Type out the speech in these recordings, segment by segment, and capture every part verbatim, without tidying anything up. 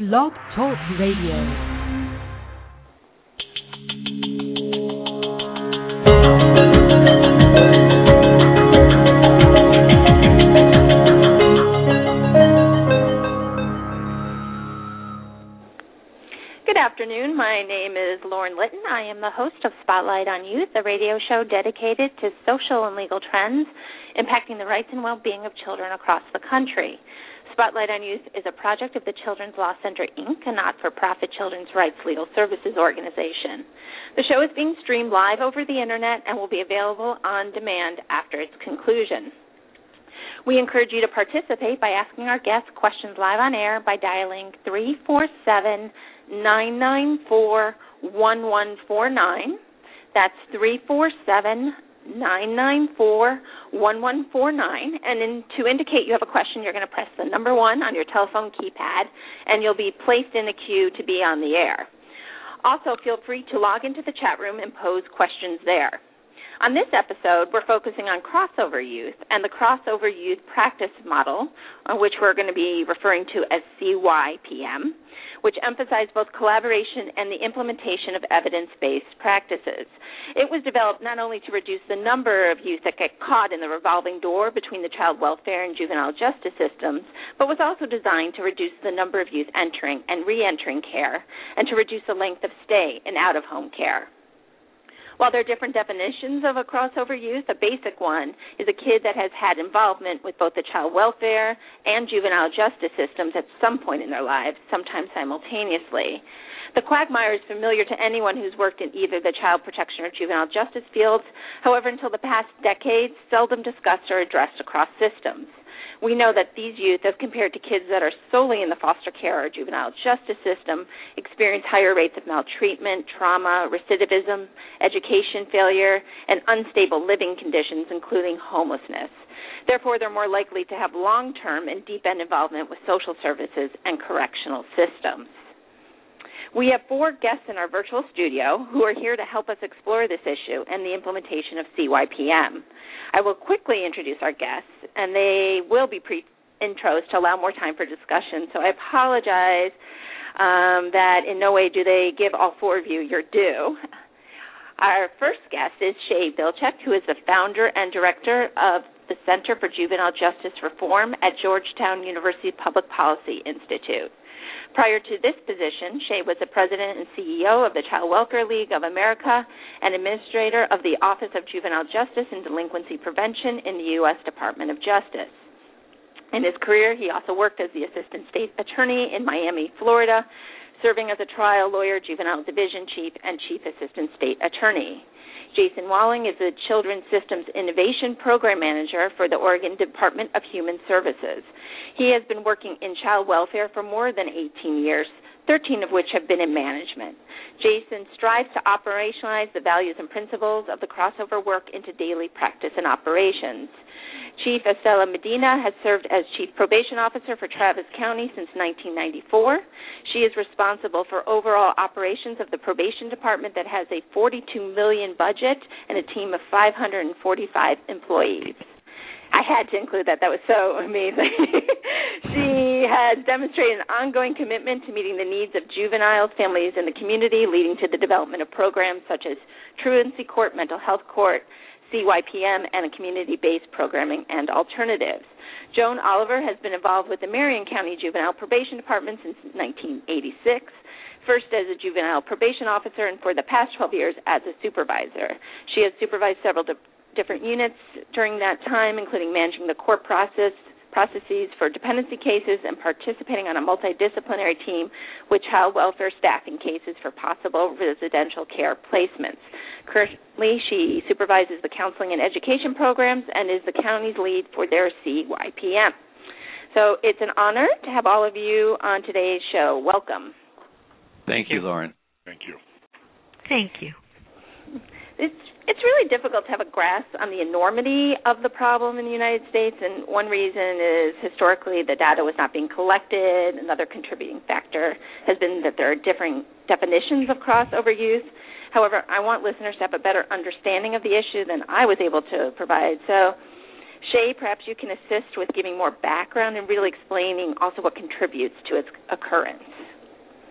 Blog Talk Radio. Good afternoon. My name is Lauren Litton. I am the host of Spotlight on Youth, a radio show dedicated to social and legal trends impacting the rights and well-being of children across the country. Spotlight on Youth is a project of the Children's Law Center, Incorporated, a not-for-profit children's rights legal services organization. The show is being streamed live over the Internet and will be available on demand after its conclusion. We encourage you to participate by asking our guests questions live on air by dialing three four seven, nine nine four, one one four nine. That's three four seven, nine nine four, one one four nine. And in, to indicate you have a question, you're going to press the number one on your telephone keypad, and you'll be placed in a queue to be on the air. Also, feel free to log into the chat room and pose questions there. On this episode, we're focusing on crossover youth and the crossover youth practice model, uh, which we're going to be referring to as C Y P M, which emphasize both collaboration and the implementation of evidence-based practices. It was developed not only to reduce the number of youth that get caught in the revolving door between the child welfare and juvenile justice systems, but was also designed to reduce the number of youth entering and re-entering care and to reduce the length of stay in out-of-home care. While there are different definitions of a crossover youth, a basic one is a kid that has had involvement with both the child welfare and juvenile justice systems at some point in their lives, sometimes simultaneously. The quagmire is familiar to anyone who's worked in either the child protection or juvenile justice fields. However, until the past decades, seldom discussed or addressed across systems. We know that these youth, as compared to kids that are solely in the foster care or juvenile justice system, experience higher rates of maltreatment, trauma, recidivism, education failure, and unstable living conditions, including homelessness. Therefore, they're more likely to have long-term and deep-end involvement with social services and correctional systems. We have four guests in our virtual studio who are here to help us explore this issue and the implementation of C Y P M. I will quickly introduce our guests, and they will be pre-intros to allow more time for discussion. So I apologize um, that in no way do they give all four of you your due. Our first guest is Shay Bilczek, who is the founder and director of the Center for Juvenile Justice Reform at Georgetown University Public Policy Institute. Prior to this position, Shay was the president and C E O of the Child Welfare League of America and administrator of the Office of Juvenile Justice and Delinquency Prevention in the U S Department of Justice. In his career, he also worked as the assistant state attorney in Miami, Florida, serving as a trial lawyer, juvenile division chief, and chief assistant state attorney. Jason Walling is the Children's Systems Innovation Program Manager for the Oregon Department of Human Services. He has been working in child welfare for more than eighteen years, thirteen of which have been in management. Jason strives to operationalize the values and principles of the crossover work into daily practice and operations. Chief Estela Medina has served as Chief Probation Officer for Travis County since nineteen ninety-four. She is responsible for overall operations of the probation department that has a forty-two million dollars budget and a team of five hundred forty-five employees. I had to include that. That was so amazing. She has demonstrated an ongoing commitment to meeting the needs of juveniles, families, and the community, leading to the development of programs such as truancy court, mental health court, C Y P M, and a community-based programming and alternatives. Joan Oliver has been involved with the Marion County Juvenile Probation Department since nineteen eighty-six, first as a juvenile probation officer and for the past twelve years as a supervisor. She has supervised several de- different units during that time, including managing the court process, processes for dependency cases and participating on a multidisciplinary team with child welfare staff in cases for possible residential care placements. Currently, she supervises the counseling and education programs and is the county's lead for their C Y P M. So it's an honor to have all of you on today's show. Welcome. Thank you, Lauren. Thank you. Thank you. It's it's really difficult to have a grasp on the enormity of the problem in the United States, and one reason is historically the data was not being collected. Another contributing factor has been that there are differing definitions of crossover youth. However, I want listeners to have a better understanding of the issue than I was able to provide. So Shay, perhaps you can assist with giving more background and really explaining also what contributes to its occurrence.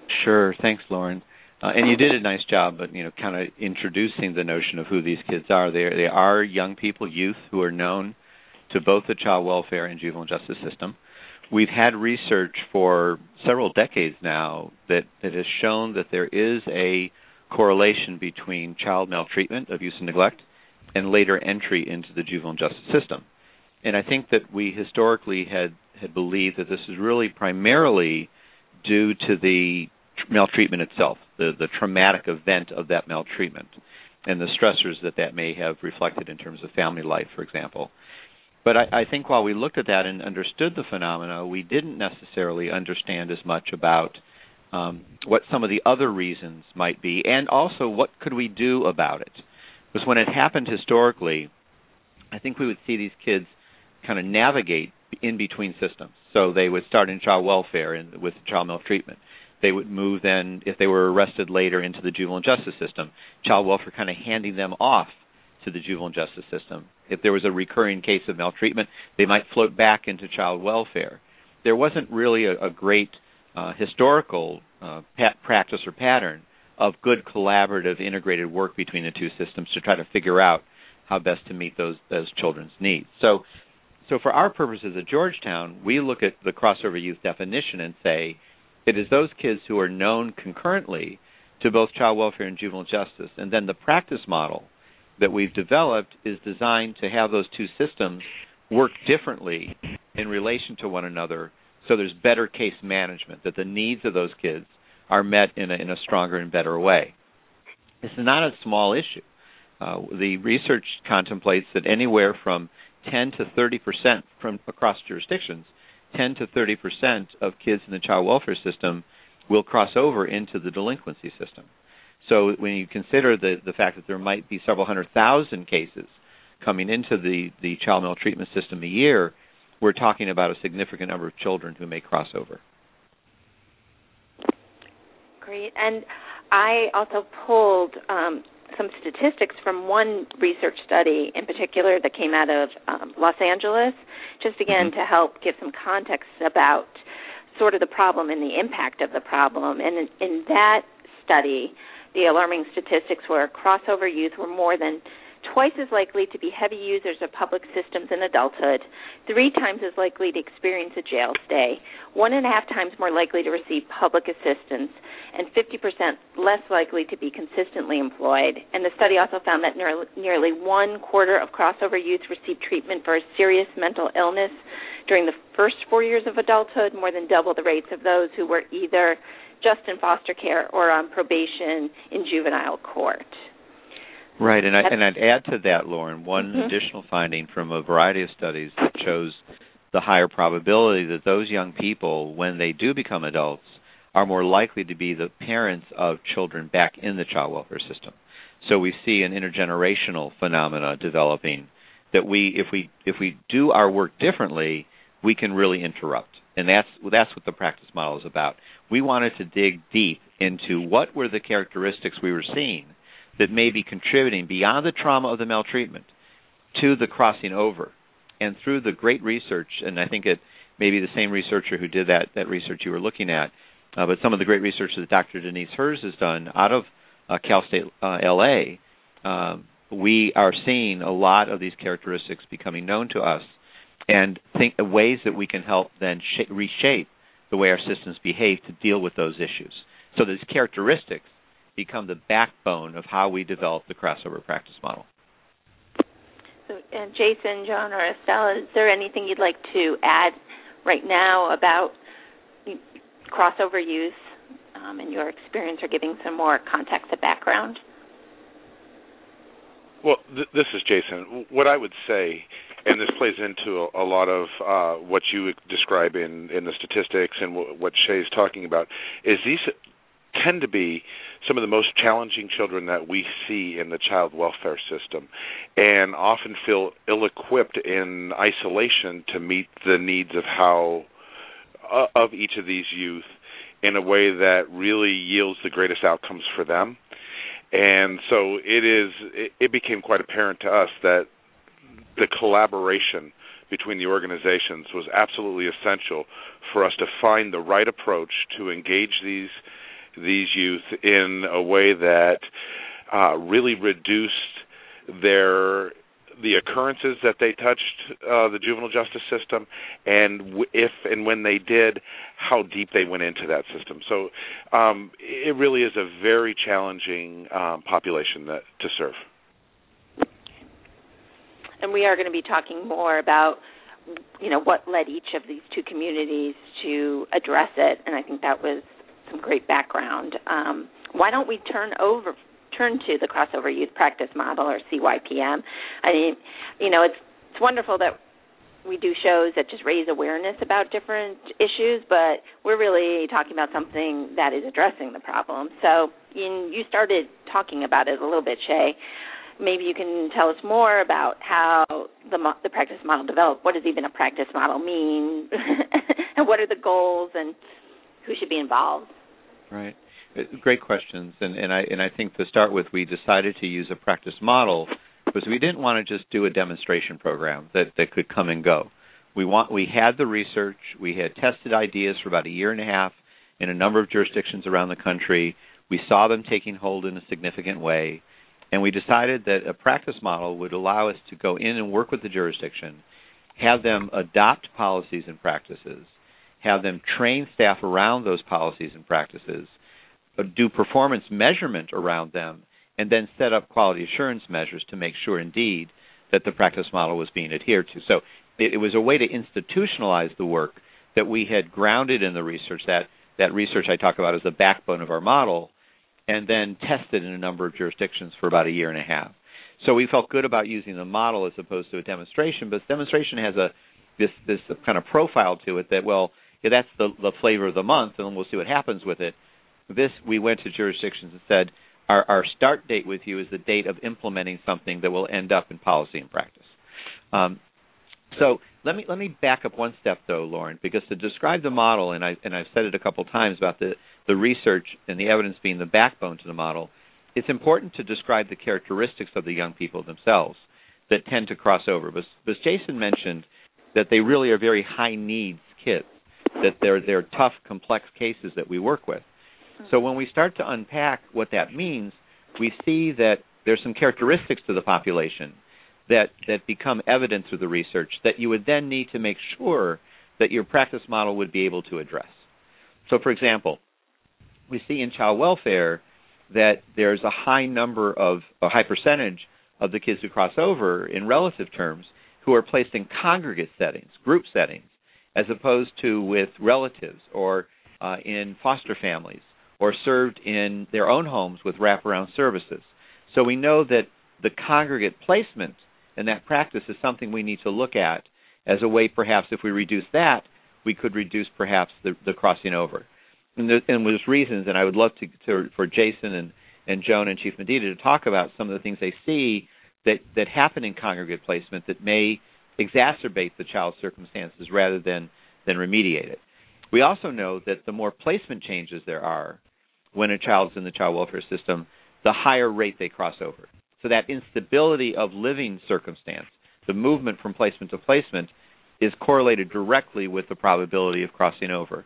Sure. Thanks, Lauren. Uh, and you did a nice job, but you know, kind of introducing the notion of who these kids are. They they are young people, youth who are known to both the child welfare and juvenile justice system. We've had research for several decades now that, that has shown that there is a correlation between child maltreatment, abuse and neglect, and later entry into the juvenile justice system. And I think that we historically had, had believed that this is really primarily due to the maltreatment itself, the, the traumatic event of that maltreatment, and the stressors that that may have reflected in terms of family life, for example. But I, I think while we looked at that and understood the phenomena, we didn't necessarily understand as much about um, what some of the other reasons might be, and also what could we do about it. Because when it happened historically, I think we would see these kids kind of navigate in between systems. So they would start in child welfare and with child maltreatment. They would move then, if they were arrested later, into the juvenile justice system. Child welfare kind of handing them off to the juvenile justice system. If there was a recurring case of maltreatment, they might float back into child welfare. There wasn't really a, a great uh, historical uh, pat- practice or pattern of good collaborative integrated work between the two systems to try to figure out how best to meet those those children's needs. So, so for our purposes at Georgetown, we look at the crossover youth definition and say it is those kids who are known concurrently to both child welfare and juvenile justice. And then the practice model that we've developed is designed to have those two systems work differently in relation to one another so there's better case management, that the needs of those kids are met in a, in a stronger and better way. This is not a small issue. Uh, the research contemplates that anywhere from ten to thirty percent from across jurisdictions, ten to thirty percent of kids in the child welfare system will cross over into the delinquency system. So when you consider the, the fact that there might be several hundred thousand cases coming into the, the child maltreatment system a year, we're talking about a significant number of children who may cross over. Great. And I also pulled um, some statistics from one research study in particular that came out of um, Los Angeles, just again mm-hmm. to help give some context about sort of the problem and the impact of the problem. And in, in that study, the alarming statistics were crossover youth were more than twice as likely to be heavy users of public systems in adulthood, three times as likely to experience a jail stay, one and a half times more likely to receive public assistance, and fifty percent less likely to be consistently employed. And the study also found that nearly one quarter of crossover youth received treatment for a serious mental illness during the first four years of adulthood, more than double the rates of those who were either just in foster care or on probation in juvenile court. Right, and, I, and I'd add to that, Lauren, one mm-hmm. additional finding from a variety of studies that shows the higher probability that those young people, when they do become adults, are more likely to be the parents of children back in the child welfare system. So we see an intergenerational phenomena developing that we, if we if we do our work differently, we can really interrupt. And that's that's what the practice model is about. We wanted to dig deep into what were the characteristics we were seeing that may be contributing beyond the trauma of the maltreatment to the crossing over. And through the great research, and I think it may be the same researcher who did that, that research you were looking at, uh, but some of the great research that Doctor Denise Hers has done out of uh, Cal State uh, L A, um, we are seeing a lot of these characteristics becoming known to us and think of ways that we can help then sh- reshape the way our systems behave to deal with those issues. So these characteristics become the backbone of how we develop the crossover practice model. So, and Jason, John, or Estelle, is there anything you'd like to add right now about crossover youth um, and your experience, or giving some more context and background? Well, th- this is Jason. What I would say, and this plays into a, a lot of uh, what you describe in, in the statistics and w- what Shay's talking about, is these tend to be some of the most challenging children that we see in the child welfare system, and often feel ill-equipped in isolation to meet the needs of how uh, of each of these youth in a way that really yields the greatest outcomes for them. And so it is. It, it became quite apparent to us that the collaboration between the organizations was absolutely essential for us to find the right approach to engage these these youth in a way that uh, really reduced their the occurrences that they touched uh, the juvenile justice system, and w- if and when they did, how deep they went into that system. So um, it really is a very challenging um, population that, to serve. And we are going to be talking more about, you know, what led each of these two communities to address it, and I think that was some great background. Um, why don't we turn over turn to the Crossover Youth Practice Model, or C Y P M? I mean, you know, it's it's wonderful that we do shows that just raise awareness about different issues, but we're really talking about something that is addressing the problem. So in, you started talking about it a little bit, Shay. Maybe you can tell us more about how the, the practice model developed. What does even a practice model mean? And what are the goals, and who should be involved? Right. Great questions. And, and, I, and I think to start with, we decided to use a practice model because we didn't want to just do a demonstration program that, that could come and go. We want we had the research. We had tested ideas for about a year and a half in a number of jurisdictions around the country. We saw them taking hold in a significant way. And we decided that a practice model would allow us to go in and work with the jurisdiction, have them adopt policies and practices, have them train staff around those policies and practices, do performance measurement around them, and then set up quality assurance measures to make sure, indeed, that the practice model was being adhered to. So it, it was a way to institutionalize the work that we had grounded in the research. That, that research I talk about as the backbone of our model, and then tested in a number of jurisdictions for about a year and a half. So we felt good about using the model as opposed to a demonstration, but demonstration has a this this kind of profile to it that, well, yeah, that's the, the flavor of the month, and we'll see what happens with it. This, we went to jurisdictions and said, our, our start date with you is the date of implementing something that will end up in policy and practice. Um, so let me let me back up one step, though, Lauren, because to describe the model, and, I, and I've said it a couple times about the, the research and the evidence being the backbone to the model, it's important to describe the characteristics of the young people themselves that tend to cross over. But, but Jason mentioned that they really are very high-needs kids, that they're, they're tough, complex cases that we work with. So when we start to unpack what that means, we see that there's some characteristics to the population that, that become evident through the research that you would then need to make sure that your practice model would be able to address. So, for example, we see in child welfare that there's a high number of, a high percentage of the kids who cross over in relative terms who are placed in congregate settings, group settings, as opposed to with relatives or uh, in foster families, or served in their own homes with wraparound services. So we know that the congregate placement and that practice is something we need to look at as a way, perhaps, if we reduce that, we could reduce perhaps the, the crossing over. And, there, and there's reasons, and I would love to, to for Jason and, and Joan and Chief Medina to talk about some of the things they see that, that happen in congregate placement that may exacerbate the child's circumstances rather than, than remediate it. We also know that the more placement changes there are when a child's in the child welfare system, the higher rate they cross over. So that instability of living circumstance, the movement from placement to placement, is correlated directly with the probability of crossing over.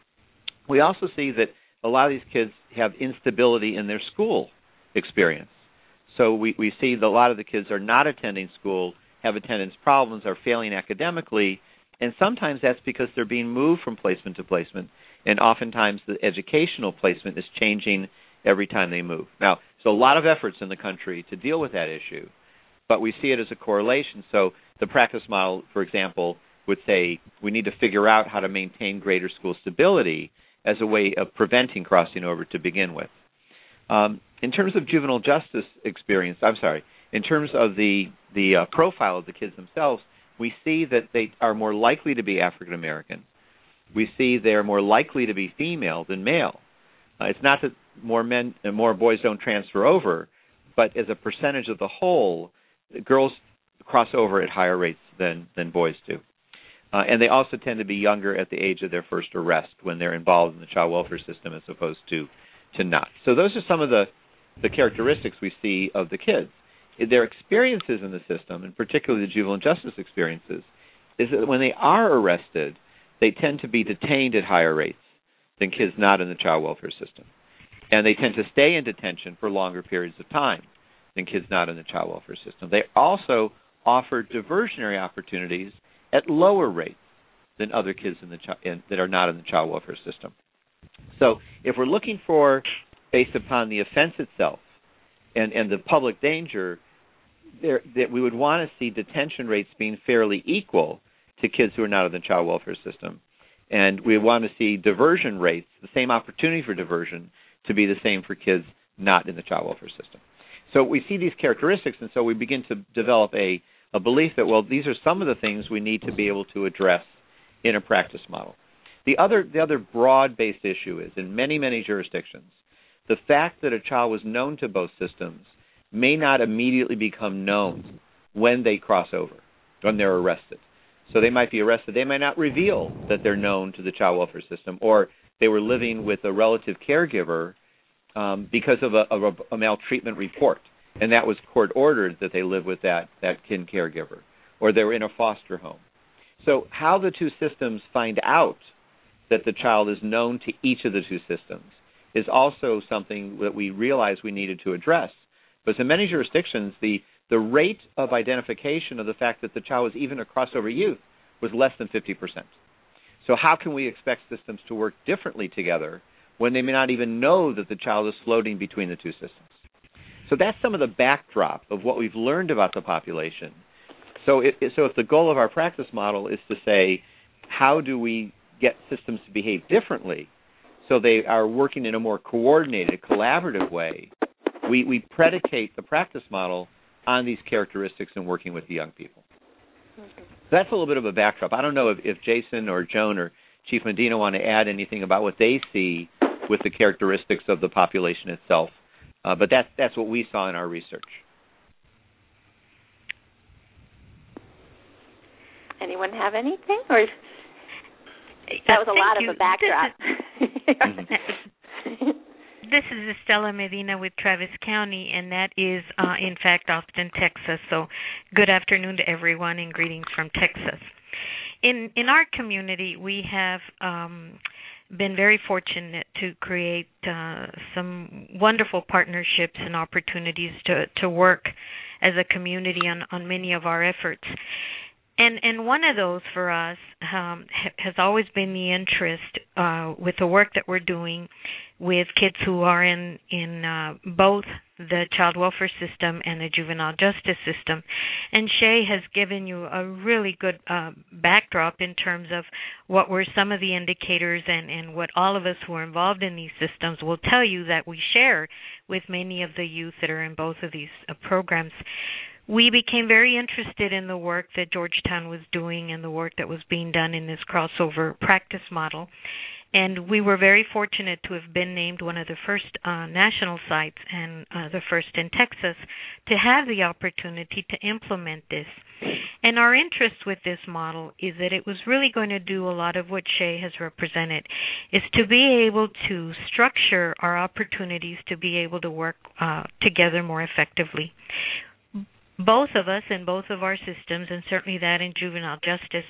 We also see that a lot of these kids have instability in their school experience. So we, we see that a lot of the kids are not attending school, have attendance problems, are failing academically, and sometimes that's because they're being moved from placement to placement, and oftentimes the educational placement is changing every time they move. Now, there's a lot of efforts in the country to deal with that issue, but we see it as a correlation. So the practice model, for example, would say we need to figure out how to maintain greater school stability as a way of preventing crossing over to begin with. Um, in terms of juvenile justice experience, I'm sorry, in terms of the, the uh, profile of the kids themselves, we see that they are more likely to be African American. We see they're more likely to be female than male. Uh, it's not that more men and more boys don't transfer over, but as a percentage of the whole, girls cross over at higher rates than, than boys do. Uh, and they also tend to be younger at the age of their first arrest when they're involved in the child welfare system as opposed to, to not. So those are some of the, the characteristics we see of the kids. Their experiences in the system, and particularly the juvenile justice experiences, is that when they are arrested, they tend to be detained at higher rates than kids not in the child welfare system. and they tend to stay in detention for longer periods of time than kids not in the child welfare system. They also offer diversionary opportunities at lower rates than other kids in the chi- in, that are not in the child welfare system. So if we're looking for, based upon the offense itself and, and the public danger, there, that we would want to see detention rates being fairly equal to kids who are not in the child welfare system. And we want to see diversion rates, the same opportunity for diversion, to be the same for kids not in the child welfare system. So we see these characteristics, and so we begin to develop a, a belief that, well, these are some of the things we need to be able to address in a practice model. The other, the other broad-based issue is, in many, many jurisdictions, the fact that a child was known to both systems may not immediately become known when they cross over, when they're arrested. So they might be arrested. They might not reveal that they're known to the child welfare system, or they were living with a relative caregiver um, because of a, of a, a maltreatment report, and that was court-ordered that they live with that, that kin caregiver, or they were in a foster home. So how the two systems find out that the child is known to each of the two systems is also something that we realized we needed to address. Because in many jurisdictions, the, the rate of identification of the fact that the child was even a crossover youth was less than fifty percent. So how can we expect systems to work differently together when they may not even know that the child is floating between the two systems? So that's some of the backdrop of what we've learned about the population. So, it, so if the goal of our practice model is to say, how do we get systems to behave differently so they are working in a more coordinated, collaborative way, we, we predicate the practice model on these characteristics in working with the young people. Mm-hmm. So that's a little bit of a backdrop. I don't know if, if Jason or Joan or Chief Medina want to add anything about what they see with the characteristics of the population itself, uh, but that's, that's what we saw in our research. Anyone have anything? Or that was a lot you. of a backdrop. This is, this is Estela Medina with Travis County, and that is, uh, in fact, Austin, Texas. So good afternoon to everyone, and greetings from Texas. In in our community, we have um, been very fortunate to create uh, some wonderful partnerships and opportunities to, to work as a community on, on many of our efforts. And and one of those for us um, ha- has always been the interest uh, with the work that we're doing with kids who are in, in uh, both the child welfare system and the juvenile justice system. And Shay has given you a really good uh, backdrop in terms of what were some of the indicators and, and what all of us who are involved in these systems will tell you that we share with many of the youth that are in both of these uh, programs. We became very interested in the work that Georgetown was doing and the work that was being done in this crossover practice model. And we were very fortunate to have been named one of the first uh, national sites and uh, the first in Texas to have the opportunity to implement this. And our interest with this model is that it was really going to do a lot of what Shay has represented, is to be able to structure our opportunities to be able to work uh, together more effectively. Both of us in both of our systems, and certainly that in juvenile justice,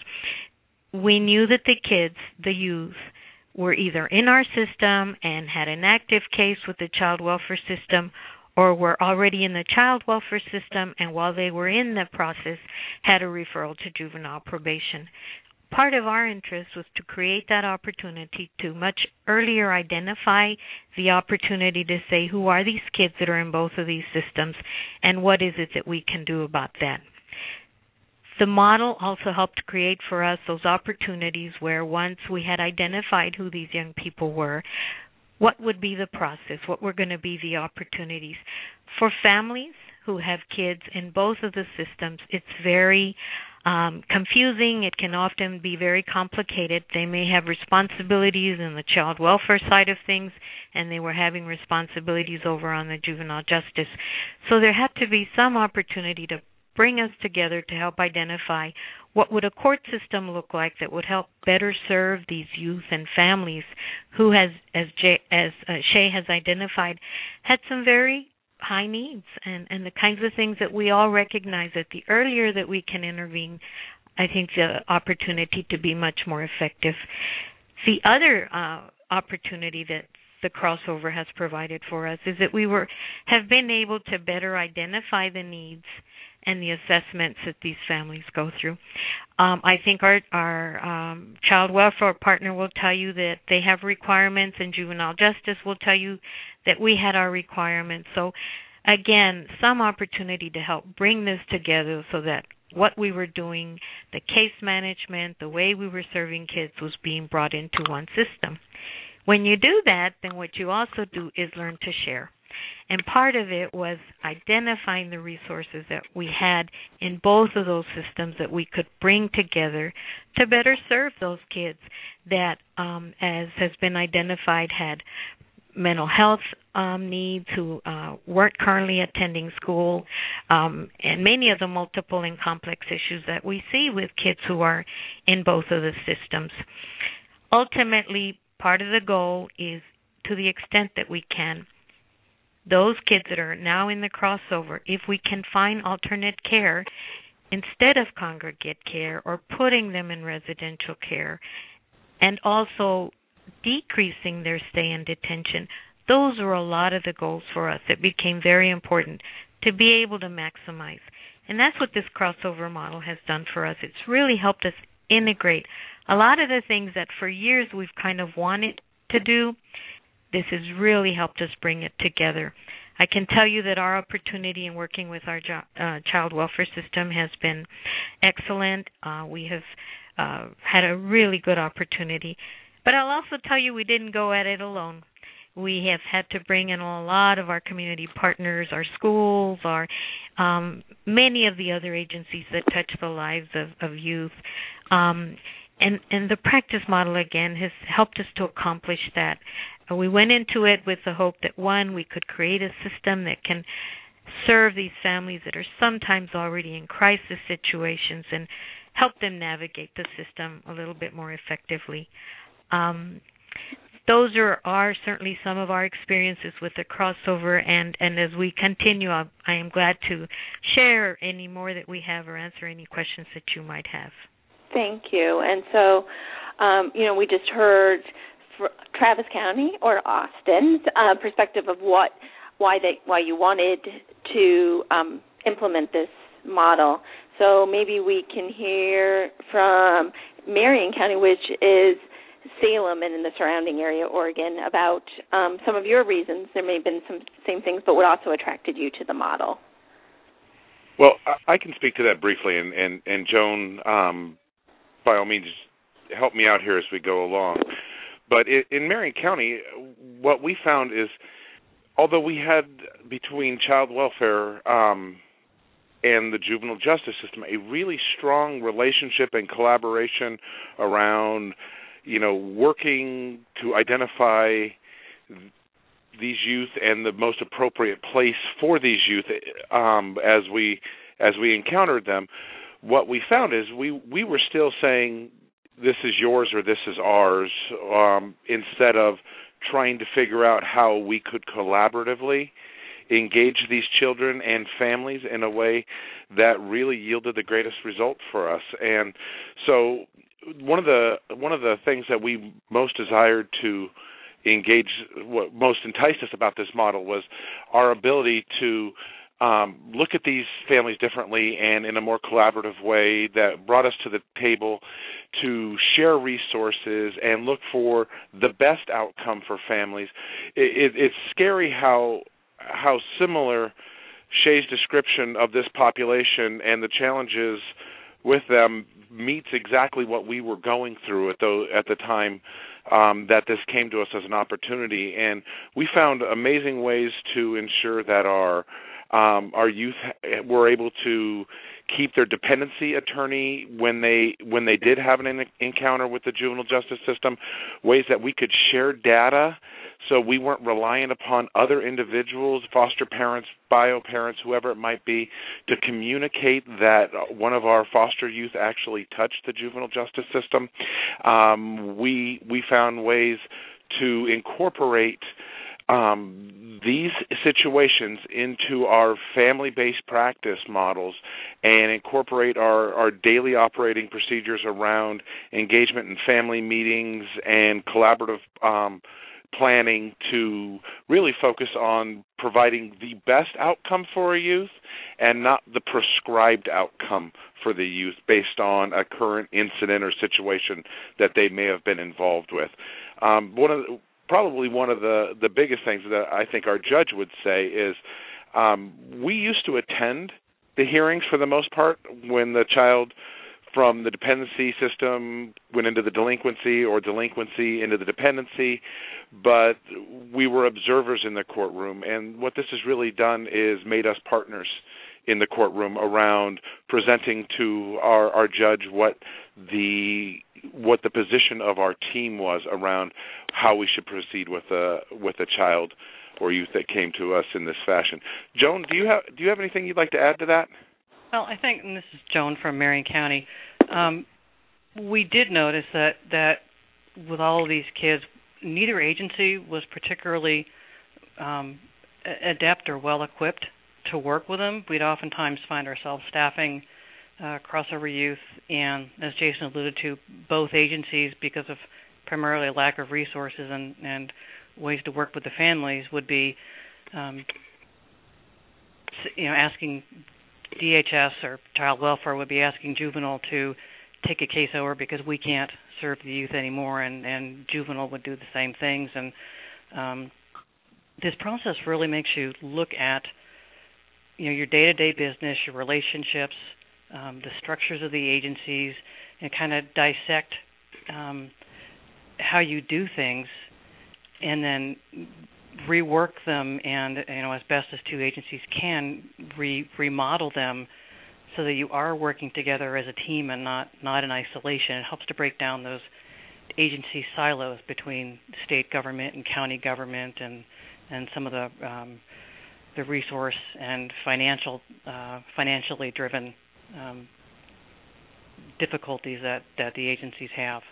we knew that the kids, the youth, were either in our system and had an active case with the child welfare system, or were already in the child welfare system and while they were in the process had a referral to juvenile probation. Part of our interest was to create that opportunity to much earlier identify the opportunity to say who are these kids that are in both of these systems and what is it that we can do about that. The model also helped create for us those opportunities where once we had identified who these young people were, what would be the process, what were going to be the opportunities. For families who have kids in both of the systems, it's very um, confusing. It can often be very complicated. They may have responsibilities in the child welfare side of things, and they were having responsibilities over on the juvenile justice. So there had to be some opportunity to bring us together to help identify what would a court system look like that would help better serve these youth and families who, has, as, Jay, as uh, Shay has identified, had some very high needs and, and the kinds of things that we all recognize that the earlier that we can intervene, I think the opportunity to be much more effective. The other uh, opportunity that the crossover has provided for us is that we were have been able to better identify the needs and the assessments that these families go through. Um, I think our, our um, child welfare partner will tell you that they have requirements, and juvenile justice will tell you that we had our requirements. So, again, some opportunity to help bring this together so that what we were doing, the case management, the way we were serving kids was being brought into one system. When you do that, then what you also do is learn to share. And part of it was identifying the resources that we had in both of those systems that we could bring together to better serve those kids that, um, as has been identified, had mental health um, needs, who uh, weren't currently attending school, um, and many of the multiple and complex issues that we see with kids who are in both of the systems. Ultimately, part of the goal is, to the extent that we can, those kids that are now in the crossover, if we can find alternate care instead of congregate care or putting them in residential care, and also decreasing their stay in detention, those were a lot of the goals for us. It became very important to be able to maximize. And that's what this crossover model has done for us. It's really helped us integrate a lot of the things that for years we've kind of wanted to do. This has really helped us bring it together. I can tell you that our opportunity in working with our jo- uh, child welfare system has been excellent. Uh, we have uh, had a really good opportunity. But I'll also tell you we didn't go at it alone. We have had to bring in a lot of our community partners, our schools, our um, many of the other agencies that touch the lives of, of youth. Um, and, and the practice model, again, has helped us to accomplish that. Uh, we went into it with the hope that, one, we could create a system that can serve these families that are sometimes already in crisis situations and help them navigate the system a little bit more effectively. Um, those are, are certainly some of our experiences with the crossover, and, and as we continue, I, I am glad to share any more that we have or answer any questions that you might have. Thank you. And so, um, you know, we just heard Travis County or Austin's uh, perspective of what, why they, why you wanted to um, implement this model. So maybe we can hear from Marion County, which is Salem and in the surrounding area, Oregon, about um, some of your reasons. There may have been some same things, but what also attracted you to the model. Well, I can speak to that briefly, and, and, and Joan, um, by all means, help me out here as we go along. But in Marion County, what we found is, although we had between child welfare um, and the juvenile justice system a really strong relationship and collaboration around, you know, working to identify these youth and the most appropriate place for these youth um, as we as we encountered them, what we found is we, we were still saying this is yours or this is ours, um, instead of trying to figure out how we could collaboratively engage these children and families in a way that really yielded the greatest result for us. And so one of the one of the things that we most desired to engage, what most enticed us about this model, was our ability to um, look at these families differently and in a more collaborative way that brought us to the table to share resources and look for the best outcome for families. It, it, it's scary how how similar Shay's description of this population and the challenges with them meets exactly what we were going through at the, at the time um, that this came to us as an opportunity. And we found amazing ways to ensure that our um, our youth were able to keep their dependency attorney when they when they did have an encounter with the juvenile justice system, ways that we could share data so we weren't reliant upon other individuals, foster parents, bio parents, whoever it might be, to communicate that one of our foster youth actually touched the juvenile justice system. Um, we we found ways to incorporate Um, these situations into our family-based practice models and incorporate our, our daily operating procedures around engagement in family meetings and collaborative um, planning to really focus on providing the best outcome for a youth and not the prescribed outcome for the youth based on a current incident or situation that they may have been involved with. Um, one of the, probably one of the, the biggest things that I think our judge would say is um, we used to attend the hearings for the most part when the child from the dependency system went into the delinquency or delinquency into the dependency, but we were observers in the courtroom. And what this has really done is made us partners in the courtroom around presenting to our, our judge what the what the position of our team was around how we should proceed with a with a child or youth that came to us in this fashion. Joan, do you have do you have anything you'd like to add to that? Well, I think, and this is Joan from Marion County, um, we did notice that, that with all of these kids, neither agency was particularly um, adept or well-equipped to work with them. We'd oftentimes find ourselves staffing uh, crossover youth, and as Jason alluded to, both agencies, because of primarily a lack of resources and, and ways to work with the families, would be um, you know, asking D H S or child welfare would be asking juvenile to take a case over because we can't serve the youth anymore, and, and juvenile would do the same things. And um, this process really makes you look at, you know, your day-to-day business, your relationships, um, the structures of the agencies, and kind of dissect um, how you do things, and then rework them, and, you know, as best as two agencies can, re- remodel them so that you are working together as a team and not, not in isolation. It helps to break down those agency silos between state government and county government, and, and some of the um, the resource and financial uh, financially driven um, difficulties that, that the agencies have.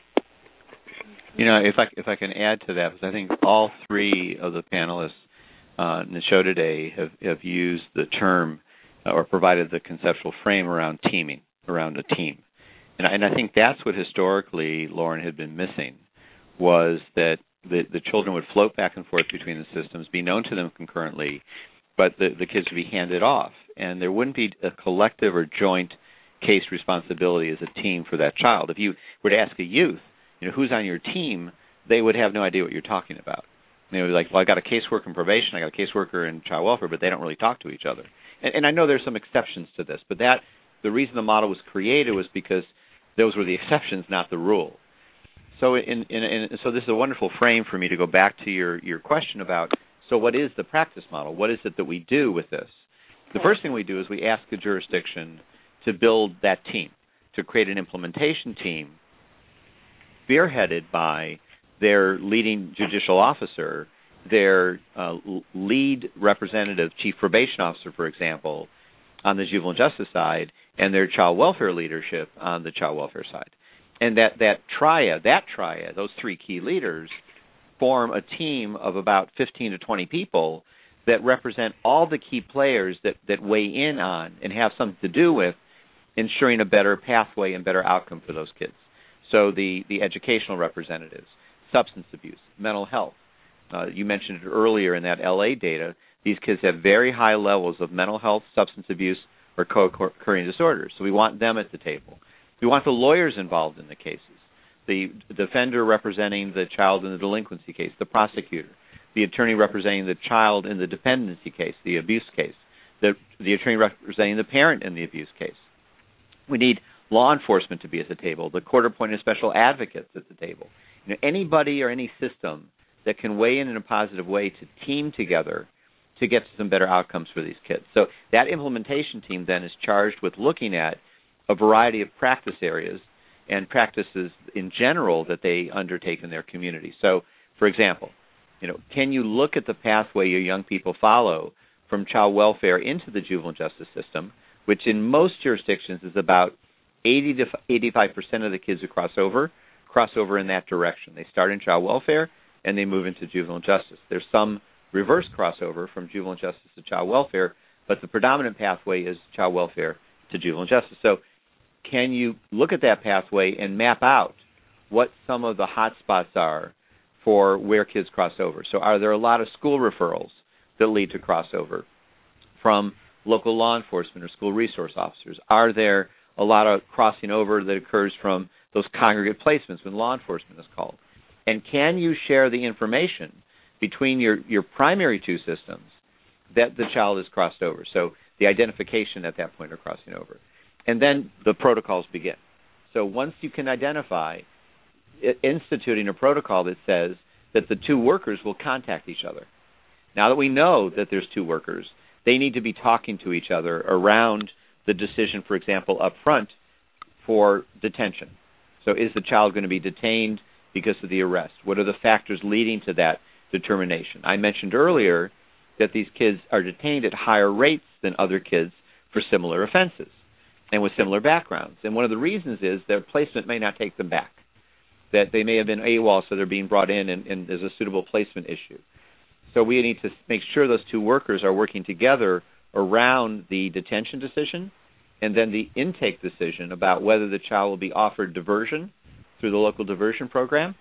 You know, if I if I can add to that, because I think all three of the panelists uh, in the show today have, have used the term uh, or provided the conceptual frame around teaming, around a team, and I, and I think that's what historically Lauren had been missing, was that the the children would float back and forth between the systems, be known to them concurrently, but the the kids would be handed off, and there wouldn't be a collective or joint case responsibility as a team for that child. If you were to ask a youth, you know, who's on your team, they would have no idea what you're talking about. They would be like, well, I got a caseworker in probation, I got a caseworker in child welfare, but they don't really talk to each other. And, and I know there's some exceptions to this, but that the reason the model was created was because those were the exceptions, not the rule. So in, in, in, so this is a wonderful frame for me to go back to your, your question about, so what is the practice model? What is it that we do with this? The first thing we do is we ask the jurisdiction to build that team, to create an implementation team spearheaded by their leading judicial officer, their uh, lead representative, chief probation officer, for example, on the juvenile justice side, and their child welfare leadership on the child welfare side. And that, that triad, that triad, those three key leaders, form a team of about fifteen to twenty people that represent all the key players that, that weigh in on and have something to do with ensuring a better pathway and better outcome for those kids. So the, the educational representatives, substance abuse, mental health. Uh, you mentioned it earlier in that L A data. These kids have very high levels of mental health, substance abuse, or co-occurring disorders. So we want them at the table. We want the lawyers involved in the cases, the defender representing the child in the delinquency case, the prosecutor, the attorney representing the child in the dependency case, the abuse case, the, the attorney representing the parent in the abuse case. We need law enforcement to be at the table, the court-appointed special advocates at the table. You know, anybody or any system that can weigh in in a positive way to team together to get to some better outcomes for these kids. So that implementation team then is charged with looking at a variety of practice areas and practices in general that they undertake in their community. So, for example, you know, can you look at the pathway your young people follow from child welfare into the juvenile justice system, which in most jurisdictions is about eighty to eighty-five percent of the kids who cross over, cross over in that direction. They start in child welfare and they move into juvenile justice. There's some reverse crossover from juvenile justice to child welfare, but the predominant pathway is child welfare to juvenile justice. So can you look at that pathway and map out what some of the hot spots are for where kids cross over. So are there a lot of school referrals that lead to crossover from local law enforcement or school resource officers? Are there a lot of crossing over that occurs from those congregate placements when law enforcement is called? And can you share the information between your, your primary two systems that the child has crossed over? So the identification at that point of crossing over. And then the protocols begin. So once you can identify, instituting a protocol that says that the two workers will contact each other. Now that we know that there's two workers, they need to be talking to each other around the decision, for example, up front for detention. So is the child going to be detained because of the arrest? What are the factors leading to that determination? I mentioned earlier that these kids are detained at higher rates than other kids for similar offenses and with similar backgrounds. And one of the reasons is their placement may not take them back, that they may have been AWOL, so they're being brought in and, and there's a suitable placement issue. So we need to make sure those two workers are working together around the detention decision and then the intake decision about whether the child will be offered diversion through the local diversion program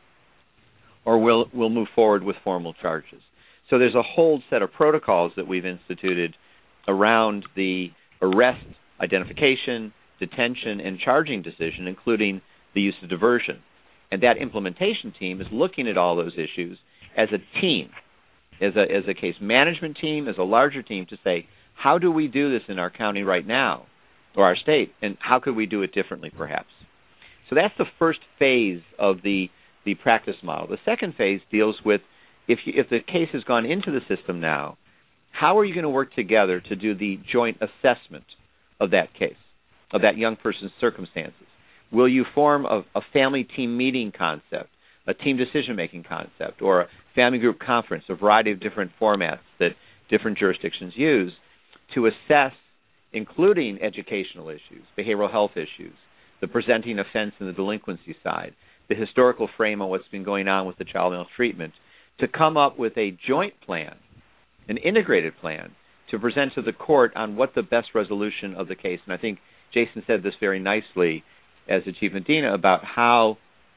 or will will move forward with formal charges. So there's a whole set of protocols that we've instituted around the arrest, identification, detention, and charging decision, including the use of diversion. And that implementation team is looking at all those issues as a team, as a as a case management team, as a larger team to say, how do we do this in our county right now, or our state, and how could we do it differently perhaps? So that's the first phase of the, the practice model. The second phase deals with if you, if the case has gone into the system now, how are you going to work together to do the joint assessment of that case, of that young person's circumstances? Will you form a, a family team meeting concept, a team decision-making concept, or a family group conference, a variety of different formats that different jurisdictions use to assess, including educational issues, behavioral health issues, the presenting offense and the delinquency side, the historical frame on what's been going on with the child maltreatment, to come up with a joint plan, an integrated plan, to present to the court on what the best resolution of the case. And I think Jason said this very nicely as the Chief Medina about how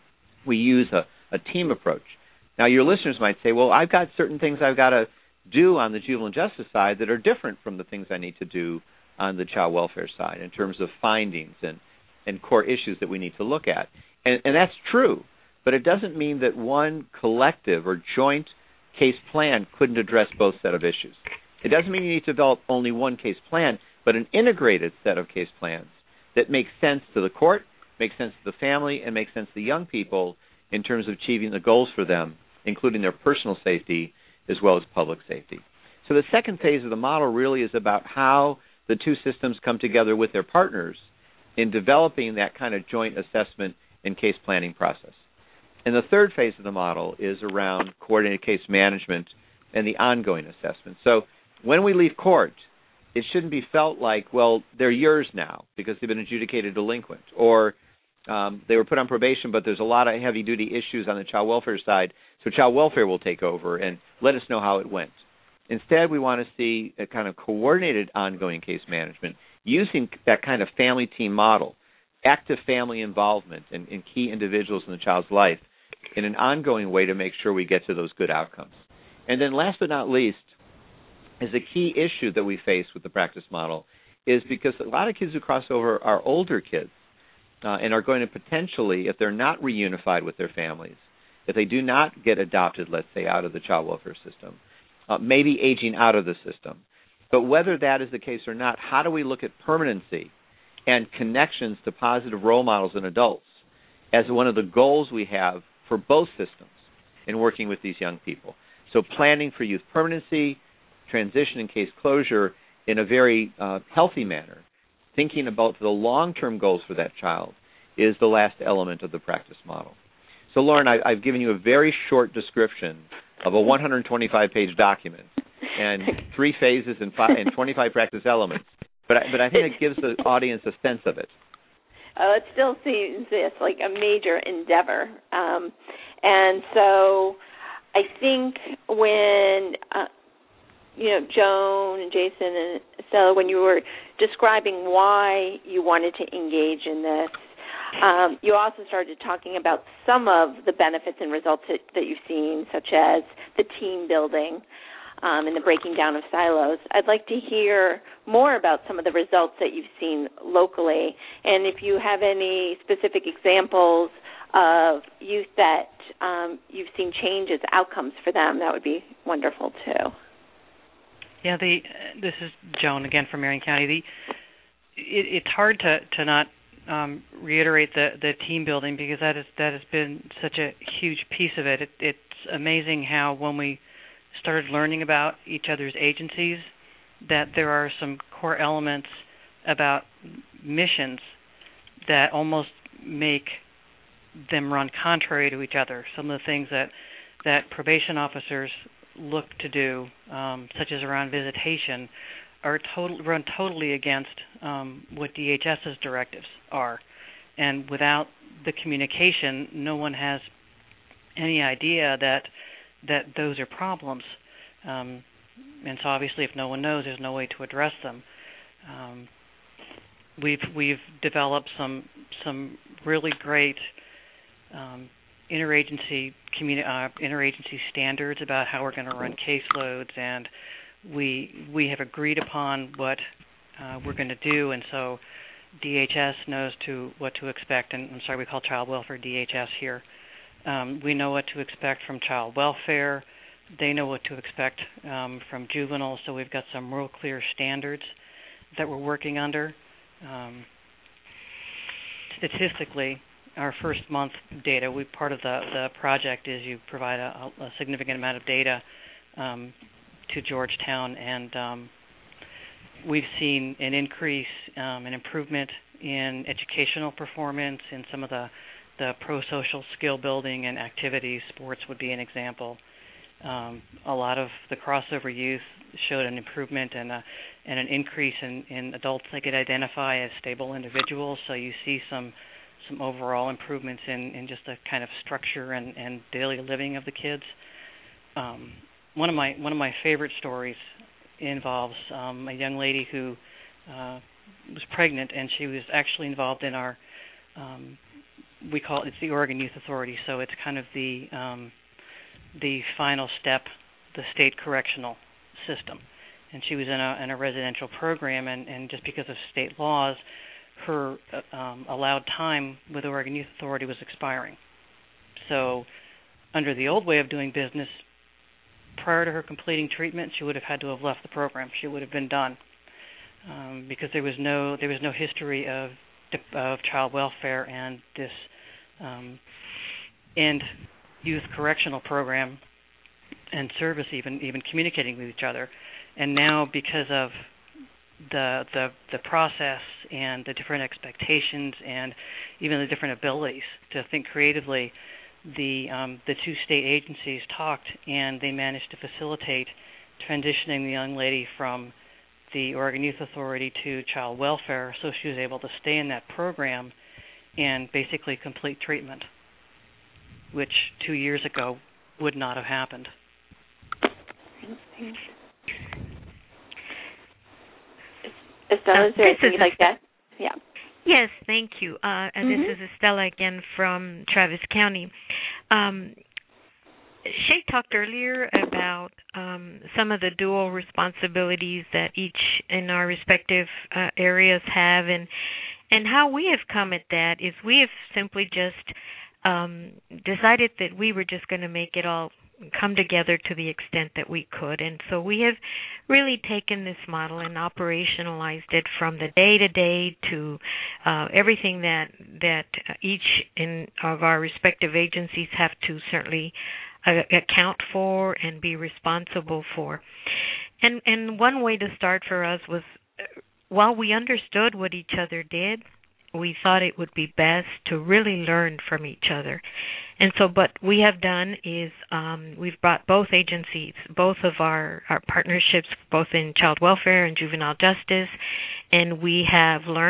we use a, a team approach. Now, your listeners might say, well, I've got certain things I've got to do on the juvenile justice side that are different from the things I need to do on the child welfare side in terms of findings and, and core issues that we need to look at. And, and that's true, but it doesn't mean that one collective or joint case plan couldn't address both set of issues. It doesn't mean you need to develop only one case plan, but an integrated set of case plans that make sense to the court, make sense to the family, and make sense to the young people in terms of achieving the goals for them, including their personal safety as well as public safety. So the second phase of the model really is about how the two systems come together with their partners in developing that kind of joint assessment and case planning process. And the third phase of the model is around coordinated case management and the ongoing assessment. So when we leave court, it shouldn't be felt like, well, they're yours now because they've been adjudicated delinquent, or um, they were put on probation, but there's a lot of heavy-duty issues on the child welfare side, so child welfare will take over and let us know how it went. Instead, we want to see a kind of coordinated ongoing case management using that kind of family team model, active family involvement in, in key individuals in the child's life in an ongoing way to make sure we get to those good outcomes. And then last but not least, is a key issue that we face with the practice model is because a lot of kids who cross over are older kids uh, and are going to potentially, if they're not reunified with their families, if they do not get adopted, let's say, out of the child welfare system, uh, maybe aging out of the system. But whether that is the case or not, how do we look at permanency and connections to positive role models in adults as one of the goals we have for both systems in working with these young people? So planning for youth permanency, transition and case closure in a very uh, healthy manner, thinking about the long-term goals for that child is the last element of the practice model. So, Lauren, I, I've given you a very short description of a one hundred twenty-five page document and three phases and, five, and twenty-five practice elements, but I, but I think it gives the audience a sense of it. Oh, it still seems it's like a major endeavor. Um, and so I think when... Uh, you know, Joan and Jason and Stella, when you were describing why you wanted to engage in this, Um, you also started talking about some of the benefits and results that, that you've seen, such as the team building um, and the breaking down of silos. I'd like to hear more about some of the results that you've seen locally, and if you have any specific examples of youth that um, you've seen changes, outcomes for them, that would be wonderful too. Yeah, the this is Joan again from Marion County. The it, it's hard to to not um, reiterate the, the team building, because that is that has been such a huge piece of it. it. It's amazing how when we started learning about each other's agencies, that there are some core elements about missions that almost make them run contrary to each other. Some of the things that that probation officers look to do, um, such as around visitation, are total, run totally against um, what D H S's directives are. And without the communication, no one has any idea that that those are problems. Um, and so obviously if no one knows, there's no way to address them. Um, we've we've developed some some really great um, interagency communi- uh, interagency standards about how we're going to run caseloads, and we we have agreed upon what uh, we're going to do, and so D H S knows to what to expect. And I'm sorry, we call child welfare D H S here. Um, we know what to expect from child welfare. They know what to expect um, from juveniles. So we've got some real clear standards that we're working under. Um, statistically, our first month data, we part of the, the project is you provide a, a significant amount of data um, to Georgetown, and um, we've seen an increase, um, an improvement in educational performance in some of the, the pro-social skill building and activities. Sports would be an example. Um, a lot of the crossover youth showed an improvement and, a, and an increase in, in adults they could identify as stable individuals. So you see some some overall improvements in, in just the kind of structure and, and daily living of the kids. Um, one of my one of my favorite stories involves um, a young lady who uh, was pregnant, and she was actually involved in our um, we call it it's the Oregon Youth Authority, so it's kind of the um, the final step, the state correctional system. And she was in a in a residential program, and, and just because of state laws, her um, allowed time with the Oregon Youth Authority was expiring. So under the old way of doing business, prior to her completing treatment, she would have had to have left the program. She would have been done um, because there was no there was no history of of child welfare and this um, and youth correctional program and service even even communicating with each other. And now, because of the the the process and the different expectations and even the different abilities to think creatively, the um, the two state agencies talked, and they managed to facilitate transitioning the young lady from the Oregon Youth Authority to child welfare, so she was able to stay in that program and basically complete treatment, which two years ago would not have happened. Estella, is there anything you'd like that? Yeah. Yes, thank you. Uh, mm-hmm. This is Estella again from Travis County. Um, Shay talked earlier about um, some of the dual responsibilities that each in our respective uh, areas have, and and how we have come at that is we have simply just um, decided that we were just going to make it all come together to the extent that we could. And so we have really taken this model and operationalized it from the day-to-day to uh, everything that that each in of our respective agencies have to certainly uh, account for and be responsible for. And and one way to start for us was, uh, while we understood what each other did, we thought it would be best to really learn from each other. And so what we have done is um, we've brought both agencies, both of our, our partnerships, both in child welfare and juvenile justice, and we have learned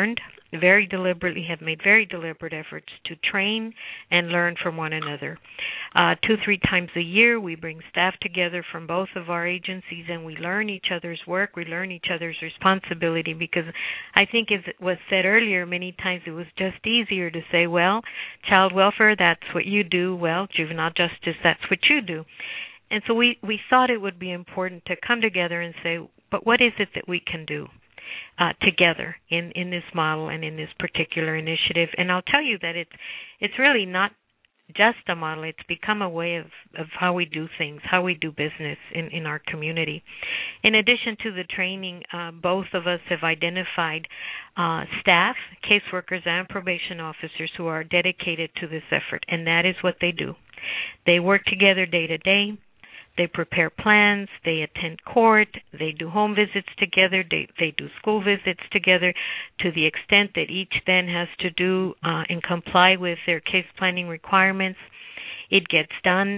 very deliberately have made very deliberate efforts to train and learn from one another. Uh, two, three times a year, we bring staff together from both of our agencies, and we learn each other's work. We learn each other's responsibility, because I think, as it was said earlier, many times it was just easier to say, well, child welfare, that's what you do. Well, juvenile justice, that's what you do. And so we, we thought it would be important to come together and say, but what is it that we can do uh, together in, in this model and in this particular initiative? And I'll tell you that it's it's really not just a model. It's become a way of, of how we do things, how we do business in, in our community. In addition to the training, uh, both of us have identified uh, staff, caseworkers, and probation officers who are dedicated to this effort, and that is what they do. They work together day to day. They prepare plans, they attend court, they do home visits together, they, they do school visits together, to the extent that each then has to do uh, and comply with their case planning requirements. It gets done.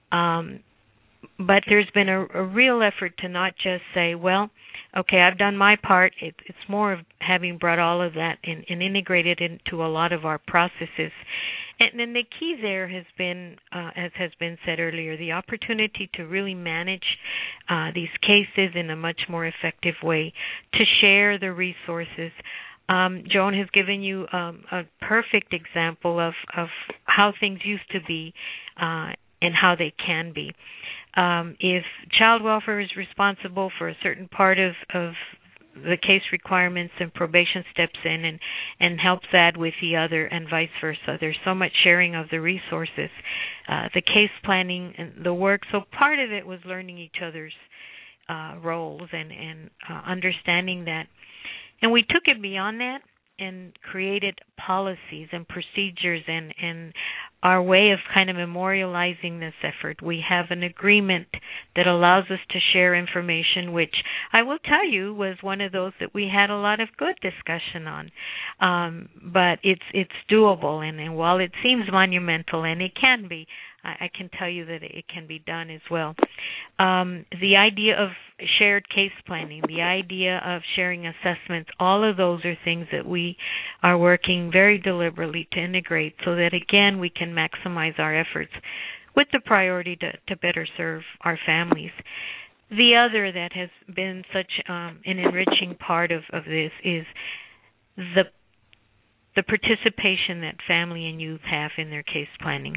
Um, but there's been a, a real effort to not just say, well, okay, I've done my part. It, it's more of having brought all of that and, and integrated into a lot of our processes. And then the key there has been, uh, as has been said earlier, the opportunity to really manage uh, these cases in a much more effective way, to share the resources. Um, Joan has given you um, a perfect example of, of how things used to be uh, and how they can be. Um, if child welfare is responsible for a certain part of, of the case requirements, and probation steps in and, and helps add with the other, and vice versa. There's so much sharing of the resources, uh, the case planning and the work. So part of it was learning each other's uh, roles and, and uh, understanding that. And we took it beyond that and created policies and procedures and, and our way of kind of memorializing this effort. We have an agreement that allows us to share information, which I will tell you was one of those that we had a lot of good discussion on. Um, but it's it's doable, and, and while it seems monumental, and it can be, I, I can tell you that it can be done as well. Um, the idea of shared case planning, the idea of sharing assessments, all of those are things that we are working very deliberately to integrate so that, again, we can maximize our efforts with the priority to, to better serve our families. The other that has been such um, an enriching part of, of this is the the participation that family and youth have in their case planning.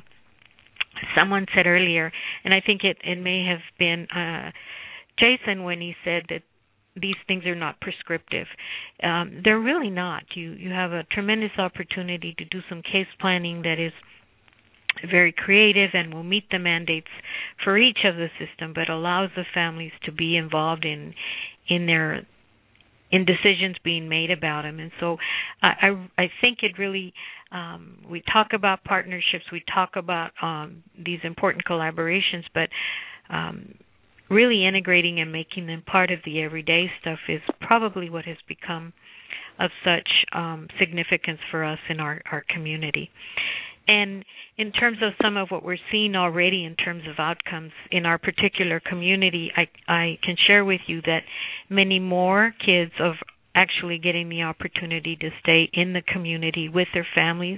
Someone said earlier, and I think it, it may have been uh, Jason when he said that these things are not prescriptive. Um, they're really not. You you have a tremendous opportunity to do some case planning that is very creative and will meet the mandates for each of the system, but allows the families to be involved in in their in decisions being made about them. And so I I, I think it really um, we talk about partnerships, we talk about um, these important collaborations, but um, really integrating and making them part of the everyday stuff is probably what has become of such um, significance for us in our, our community. And in terms of some of what we're seeing already in terms of outcomes in our particular community, I, I can share with you that many more kids of actually getting the opportunity to stay in the community with their families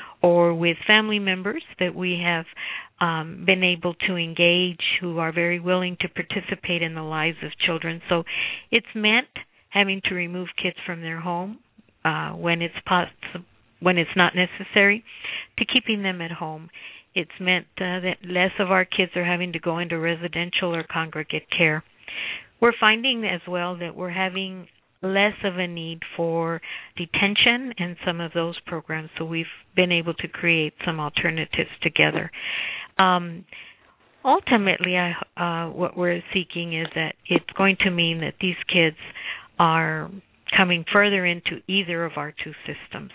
or with family members that we have um, been able to engage, who are very willing to participate in the lives of children. So it's meant having to remove kids from their home uh, when it's possible, when it's not necessary, to keeping them at home. It's meant uh, that less of our kids are having to go into residential or congregate care. We're finding as well that we're having less of a need for detention and some of those programs, so we've been able to create some alternatives together. Um, ultimately, I, uh, what we're seeking is that it's going to mean that these kids are coming further into either of our two systems.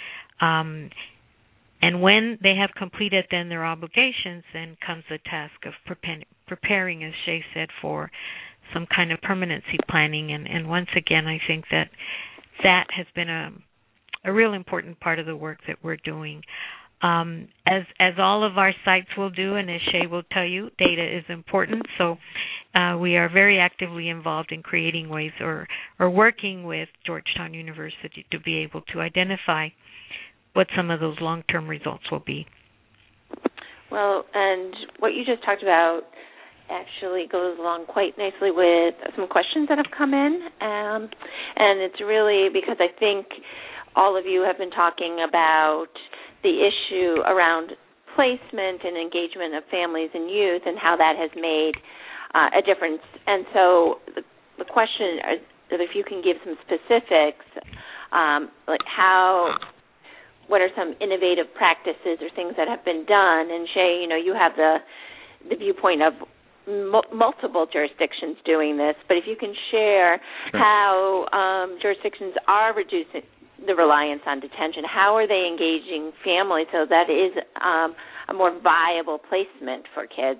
Um, and when they have completed then their obligations, then comes the task of prepa- preparing, as Shay said, for some kind of permanency planning. And, and once again, I think that that has been a, a real important part of the work that we're doing. Um, as as all of our sites will do, and as Shay will tell you, data is important. So uh, we are very actively involved in creating ways or, or working with Georgetown University to be able to identify what some of those long-term results will be. Well, and what you just talked about actually goes along quite nicely with some questions that have come in, um, and it's really because I think all of you have been talking about the issue around placement and engagement of families and youth and how that has made uh, a difference. And so the, the question is if you can give some specifics, um, like how, what are some innovative practices or things that have been done? And Shay, you know, you have the the viewpoint of m- multiple jurisdictions doing this, but if you can share sure. how um, jurisdictions are reducing the reliance on detention, how are they engaging families so that is um, a more viable placement for kids?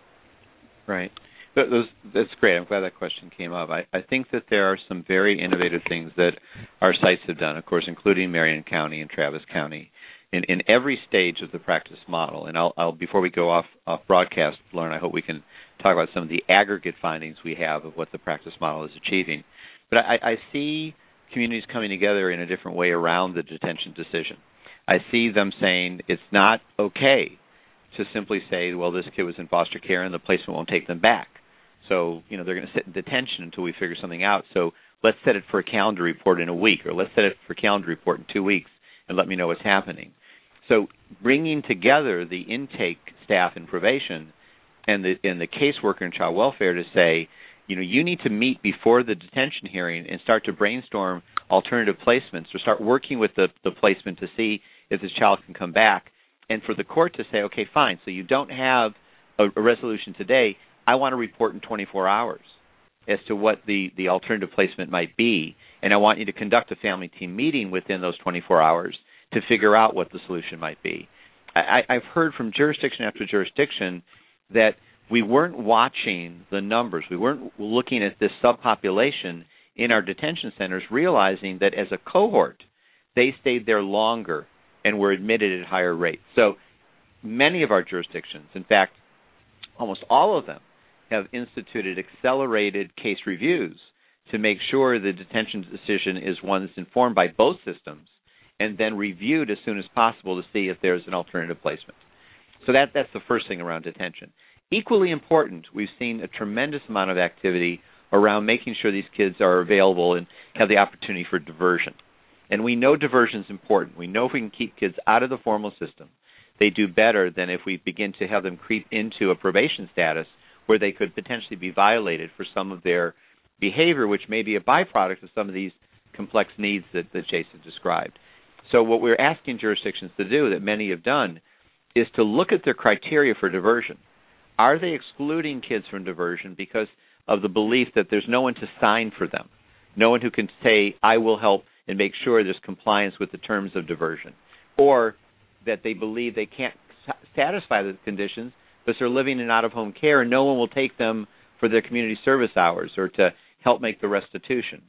Right. Those, that's great. I'm glad that question came up. I, I think that there are some very innovative things that our sites have done, of course, including Marion County and Travis County, in, in every stage of the practice model. And I'll, I'll before we go off, off broadcast, Lauren, I hope we can talk about some of the aggregate findings we have of what the practice model is achieving. But I, I see communities coming together in a different way around the detention decision. I see them saying it's not okay to simply say, well, this kid was in foster care and the placement won't take them back. So, you know, they're going to sit in detention until we figure something out. So let's set it for a calendar report in a week, or let's set it for a calendar report in two weeks and let me know what's happening. So bringing together the intake staff in probation and the, and the caseworker in child welfare to say, you know, you need to meet before the detention hearing and start to brainstorm alternative placements or start working with the, the placement to see if this child can come back. And for the court to say, okay, fine, so you don't have a, a resolution today. I want to report in twenty-four hours as to what the, the alternative placement might be, and I want you to conduct a family team meeting within those twenty-four hours to figure out what the solution might be. I, I've heard from jurisdiction after jurisdiction that we weren't watching the numbers. We weren't looking at this subpopulation in our detention centers, realizing that as a cohort, they stayed there longer and were admitted at higher rates. So many of our jurisdictions, in fact, almost all of them, have instituted accelerated case reviews to make sure the detention decision is one that's informed by both systems and then reviewed as soon as possible to see if there's an alternative placement. So that that's the first thing around detention. Equally important, we've seen a tremendous amount of activity around making sure these kids are available and have the opportunity for diversion. And we know diversion is important. We know if we can keep kids out of the formal system, they do better than if we begin to have them creep into a probation status where they could potentially be violated for some of their behavior, which may be a byproduct of some of these complex needs that, that Jason described. So what we're asking jurisdictions to do, that many have done, is to look at their criteria for diversion. Are they excluding kids from diversion because of the belief that there's no one to sign for them, no one who can say, I will help and make sure there's compliance with the terms of diversion, or that they believe they can't satisfy the conditions because they're living in out-of-home care and no one will take them for their community service hours or to help make the restitution.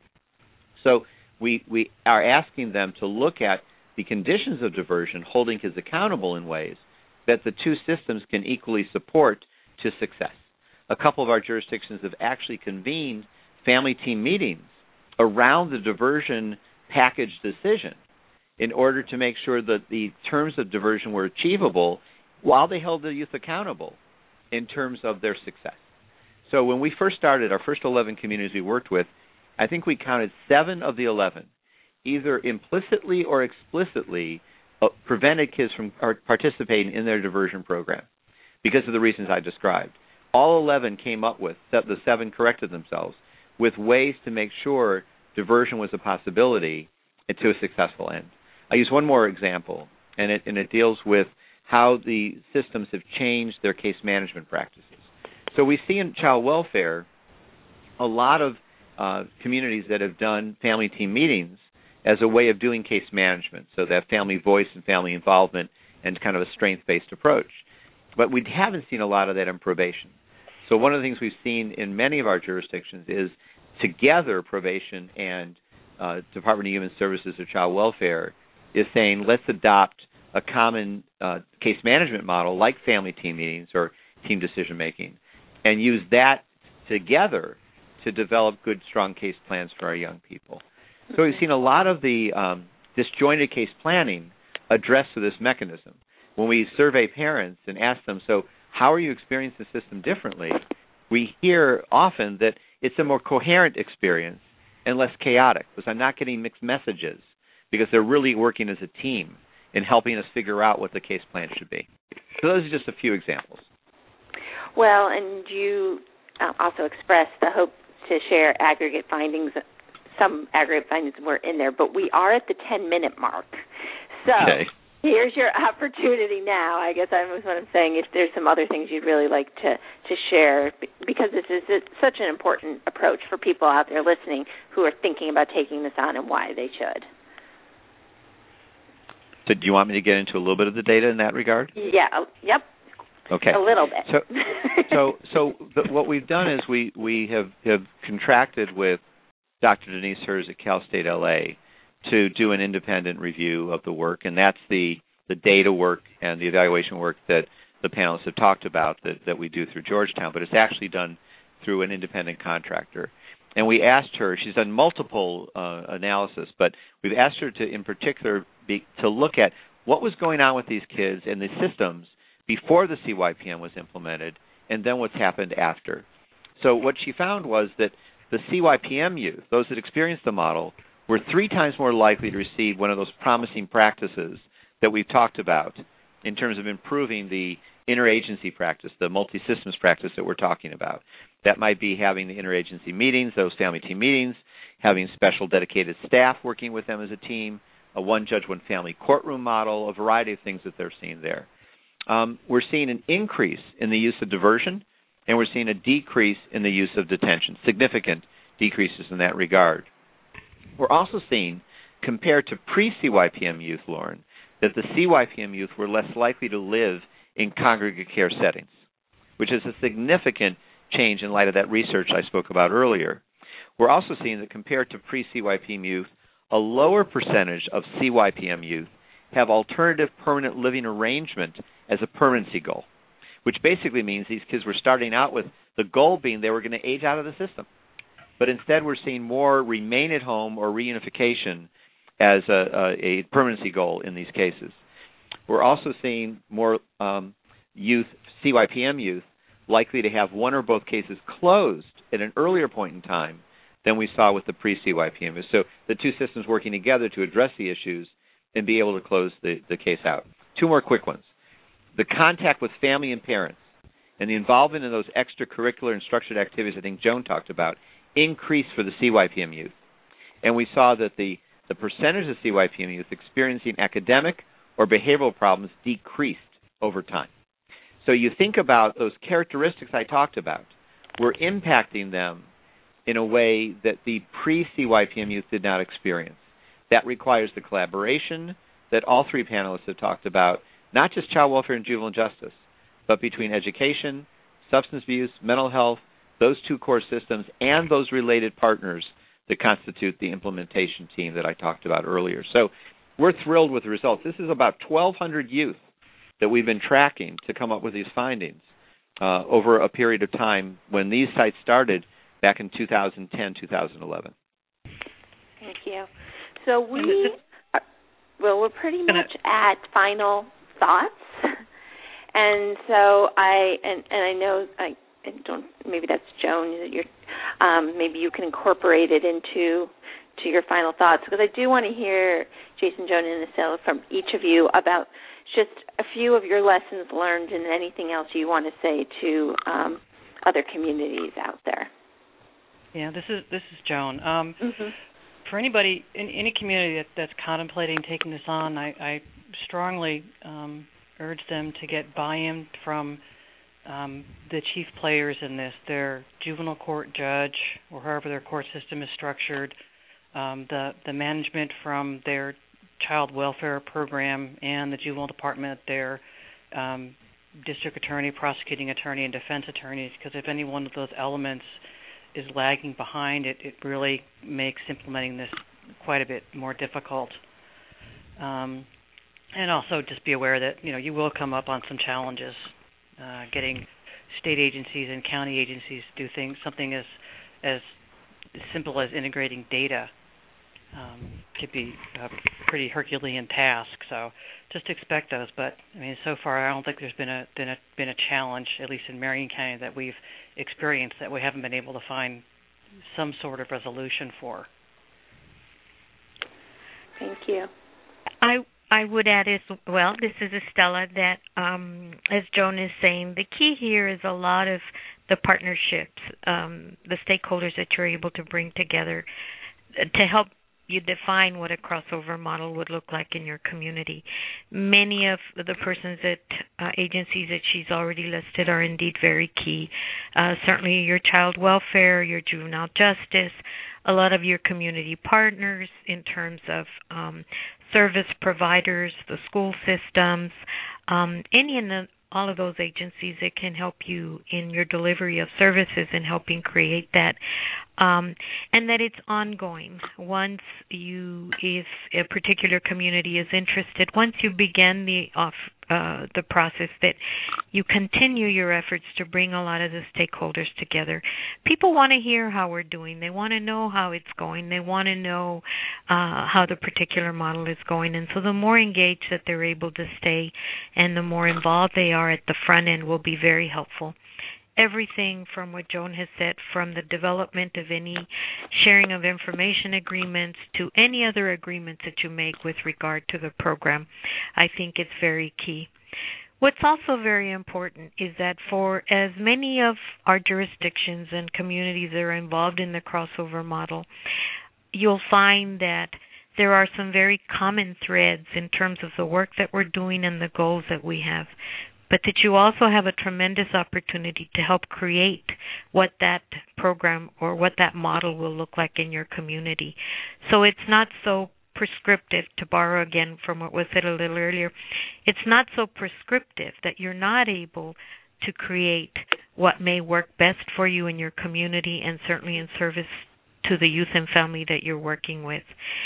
So we we are asking them to look at the conditions of diversion, holding kids accountable in ways that the two systems can equally support to success. A couple of our jurisdictions have actually convened family team meetings around the diversion package decision in order to make sure that the terms of diversion were achievable while they held the youth accountable in terms of their success. So when we first started, our first eleven communities we worked with, I think we counted seven of the eleven, either implicitly or explicitly uh, prevented kids from participating in their diversion program because of the reasons I described. All eleven came up with, the seven corrected themselves, with ways to make sure diversion was a possibility and to a successful end. I use one more example, and it, and it deals with how the systems have changed their case management practices. So we see in child welfare a lot of uh, communities that have done family team meetings as a way of doing case management, so that family voice and family involvement and kind of a strength-based approach. But we haven't seen a lot of that in probation. So one of the things we've seen in many of our jurisdictions is together probation and uh, Department of Human Services or Child Welfare is saying let's adopt a common uh, case management model like family team meetings or team decision making and use that together to develop good, strong case plans for our young people. So we've seen a lot of the um, disjointed case planning addressed through this mechanism. When we survey parents and ask them, so how are you experiencing the system differently, we hear often that it's a more coherent experience and less chaotic, because I'm not getting mixed messages, because they're really working as a team in helping us figure out what the case plan should be. So those are just a few examples. Well, and you also expressed the hope to share aggregate findings. Some aggregate findings were in there, but we are at the ten-minute mark. So okay. Here's your opportunity now. I guess that's what I'm saying. If there's some other things you'd really like to, to share, because this is such an important approach for people out there listening who are thinking about taking this on and why they should. So do you want me to get into a little bit of the data in that regard? Yeah. Yep. Okay. A little bit. So, so, so the, what we've done is we we have, have contracted with Doctor Denise Hers at Cal State L A to do an independent review of the work, and that's the, the data work and the evaluation work that the panelists have talked about that, that we do through Georgetown, but it's actually done through an independent contractor. And we asked her, she's done multiple uh, analysis, but we've asked her to, in particular, be, to look at what was going on with these kids and the systems before the C Y P M was implemented, and then what's happened after. So what she found was that the C Y P M youth, those that experienced the model, were three times more likely to receive one of those promising practices that we've talked about in terms of improving the interagency practice, the multi-systems practice that we're talking about. That might be having the interagency meetings, those family team meetings, having special dedicated staff working with them as a team, a one-judge, one-family courtroom model, a variety of things that they're seeing there. Um, we're seeing an increase in the use of diversion, and we're seeing a decrease in the use of detention, significant decreases in that regard. We're also seeing, compared to pre-C Y P M youth, Lauren, that the C Y P M youth were less likely to live in congregate care settings, which is a significant change in light of that research I spoke about earlier. We're also seeing that compared to pre-C Y P M youth, a lower percentage of C Y P M youth have alternative permanent living arrangement as a permanency goal, which basically means these kids were starting out with the goal being they were going to age out of the system. But instead we're seeing more remain at home or reunification as a, a, a permanency goal in these cases. We're also seeing more um, youth, C Y P M youth, likely to have one or both cases closed at an earlier point in time than we saw with the pre-C Y P M. So the two systems working together to address the issues and be able to close the, the case out. Two more quick ones. The contact with family and parents and the involvement in those extracurricular and structured activities I think Joan talked about increased for the C Y P M youth. And we saw that the, the percentage of C Y P M youth experiencing academic or behavioral problems decreased over time. So you think about those characteristics I talked about, we're impacting them in a way that the pre-C Y P M youth did not experience. That requires the collaboration that all three panelists have talked about, not just child welfare and juvenile justice, but between education, substance abuse, mental health, those two core systems, and those related partners that constitute the implementation team that I talked about earlier. So we're thrilled with the results. This is about twelve hundred youth that we've been tracking to come up with these findings uh, over a period of time when these sites started back in two thousand ten, two thousand eleven. Thank you. So we, are, well, we're pretty much at final thoughts, and so I and, and I know I, I don't maybe that's Joan that you're um, maybe you can incorporate it into to your final thoughts, because I do want to hear Jason, Joan, and Estella from each of you about just a few of your lessons learned and anything else you want to say to um, other communities out there. Yeah, this is this is Joan. Um, mm-hmm. For anybody in any community that, that's contemplating taking this on, I, I strongly um, urge them to get buy-in from um, the chief players in this, their juvenile court judge or however their court system is structured, um, the, the management from their child welfare program and the juvenile department, their um, district attorney, prosecuting attorney, and defense attorneys, because if any one of those elements is lagging behind, it, it really makes implementing this quite a bit more difficult. Um, and also just be aware that, you know, you will come up on some challenges uh, getting state agencies and county agencies do things, something as as simple as integrating data um, could be a pretty Herculean task. So just expect those. But I mean, so far I don't think there's been a been a been a challenge, at least in Marion County, that we've experienced that we haven't been able to find some sort of resolution for. Thank you. I I would add as well, this is Estella, that um, as Joan is saying, the key here is a lot of the partnerships, um, the stakeholders that you're able to bring together to help you define what a crossover model would look like in your community. Many of the persons at uh, agencies that she's already listed are indeed very key. Uh, certainly your child welfare, your juvenile justice, a lot of your community partners in terms of um, service providers, the school systems, um, any and the, all of those agencies that can help you in your delivery of services and helping create that. Um, and that it's ongoing. Once you, if a particular community is interested, once you begin the off, uh, the process, that you continue your efforts to bring a lot of the stakeholders together. People want to hear how we're doing. They want to know how it's going. They want to know uh, how the particular model is going. And so the more engaged that they're able to stay and the more involved they are at the front end will be very helpful. Everything from what Joan has said, from the development of any sharing of information agreements to any other agreements that you make with regard to the program, I think it's very key. What's also very important is that for as many of our jurisdictions and communities that are involved in the crossover model, you'll find that there are some very common threads in terms of the work that we're doing and the goals that we have, but that you also have a tremendous opportunity to help create what that program or what that model will look like in your community. So it's not so prescriptive, to borrow again from what was said a little earlier, it's not so prescriptive that you're not able to create what may work best for you in your community and certainly in service to the youth and family that you're working with.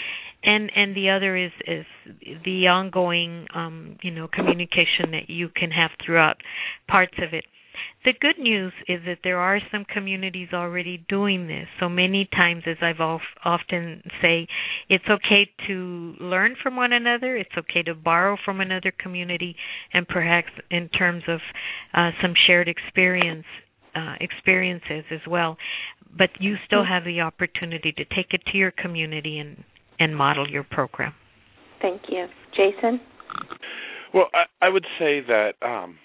And and the other is, is the ongoing, um, you know, communication that you can have throughout parts of it. The good news is that there are some communities already doing this. So many times, as I've often say, it's okay to learn from one another. It's okay to borrow from another community, and perhaps in terms of uh, some shared experience uh, experiences as well. But you still have the opportunity to take it to your community and and model your program. Thank you. Jason? Well, I, I would say that um,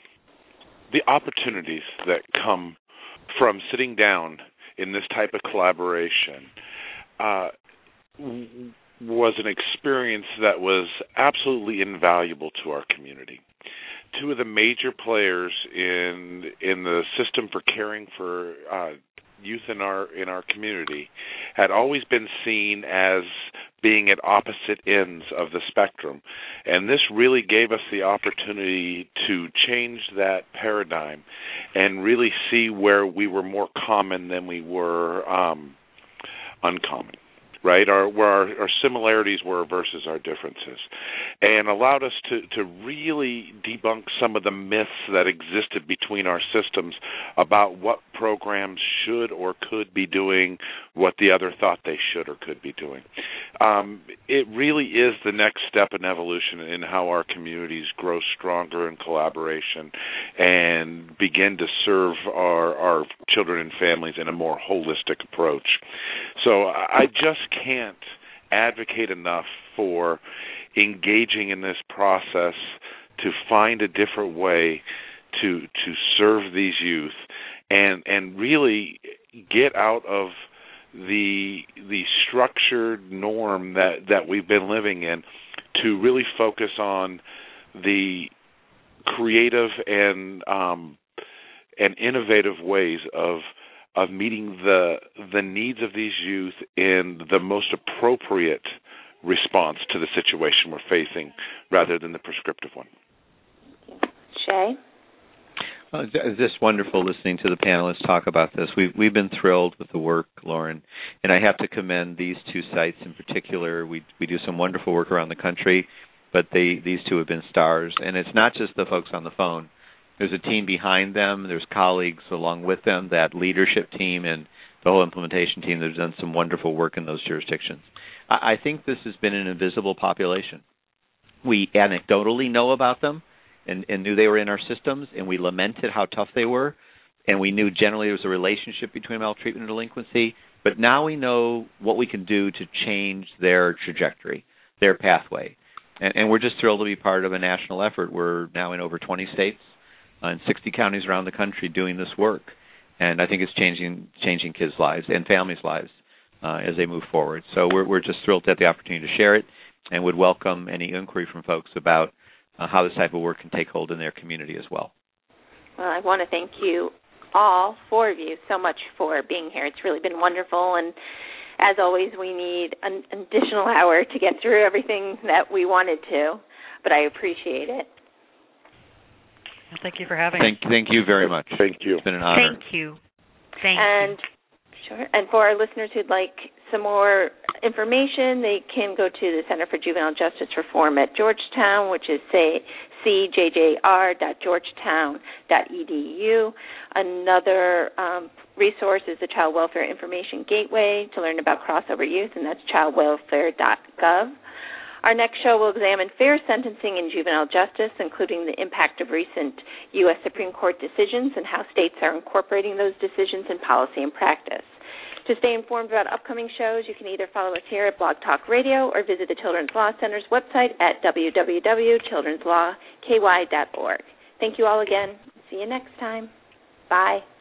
the opportunities that come from sitting down in this type of collaboration uh, w- was an experience that was absolutely invaluable to our community. Two of the major players in in the system for caring for uh, youth in our in our community had always been seen as being at opposite ends of the spectrum, and this really gave us the opportunity to change that paradigm and really see where we were more common than we were um, uncommon, right? Our, where our, our similarities were versus our differences, and allowed us to, to really debunk some of the myths that existed between our systems about what programs should or could be doing what the other thought they should or could be doing. Um, it really is the next step in evolution in how our communities grow stronger in collaboration and begin to serve our, our children and families in a more holistic approach. So I just can't advocate enough for engaging in this process to find a different way to to serve these youth and and really get out of the the structured norm that, that we've been living in to really focus on the creative and um, and innovative ways of of meeting the the needs of these youth in the most appropriate response to the situation we're facing rather than the prescriptive one. Shay? Well, it's just wonderful listening to the panelists talk about this. We've, we've been thrilled with the work, Lauren, and I have to commend these two sites in particular. We we do some wonderful work around the country, but they these two have been stars. And it's not just the folks on the phone. there's a team behind them. There's colleagues along with them, that leadership team and the whole implementation team that has done some wonderful work in those jurisdictions. I, I think this has been an invisible population. We anecdotally know about them and, and knew they were in our systems, and we lamented how tough they were, and we knew generally there was a relationship between maltreatment and delinquency, but now we know what we can do to change their trajectory, their pathway. And, and we're just thrilled to be part of a national effort. We're now in over twenty states uh, and sixty counties around the country doing this work. And I think it's changing changing kids' lives and families' lives uh, as they move forward. So we're we're just thrilled to have the opportunity to share it, and would welcome any inquiry from folks about uh, how this type of work can take hold in their community as well. Well, I want to thank you all, four of you, so much for being here. It's really been wonderful, and as always, we need an additional hour to get through everything that we wanted to, but I appreciate it. Thank you for having thank, us. Thank you very much. Thank you. It's been an honor. Thank you. Thank and, you. Sure. And for our listeners who'd like some more information, they can go to the Center for Juvenile Justice Reform at Georgetown, which is say, c j j r dot georgetown dot e d u. Another um, resource is the Child Welfare Information Gateway to learn about crossover youth, and that's child welfare dot gov. Our next show will examine fair sentencing in juvenile justice, including the impact of recent U S Supreme Court decisions and how states are incorporating those decisions in policy and practice. To stay informed about upcoming shows, you can either follow us here at Blog Talk Radio or visit the Children's Law Center's website at w w w dot children's law k y dot org. Thank you all again. See you next time. Bye.